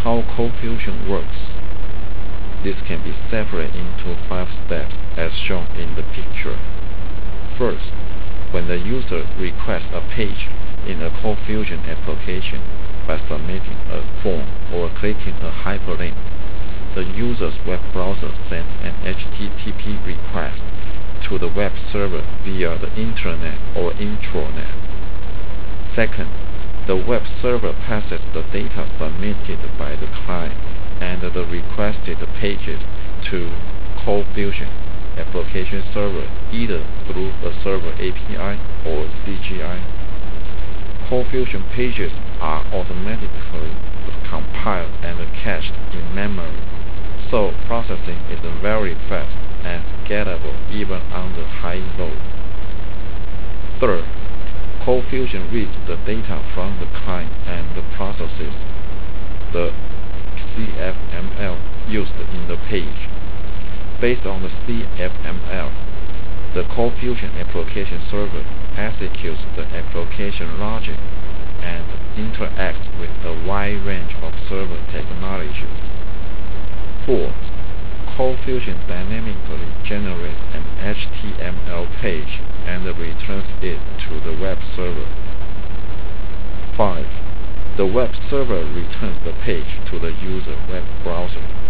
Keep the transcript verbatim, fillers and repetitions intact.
How ColdFusion works. This can be separated into five steps as shown in the picture. First, when the user requests a page in a ColdFusion application by submitting a form or clicking a hyperlink, the user's web browser sends an H T T P request to the web server via the intranet or intranet. Second, the web server passes the data submitted by the client and the requested pages to ColdFusion application server either through a server A P I or C G I. ColdFusion pages are automatically compiled and cached in memory, so processing is very fast and scalable even under high load. Third, ColdFusion reads the data from the client and processes the C F M L used in the page. Based on the C F M L, the ColdFusion application server executes the application logic and interacts with a wide range of server technologies. Fourth, ColdFusion dynamically generates an H T M L page and returns it to the web server. Five, the web server returns the page to the user web browser.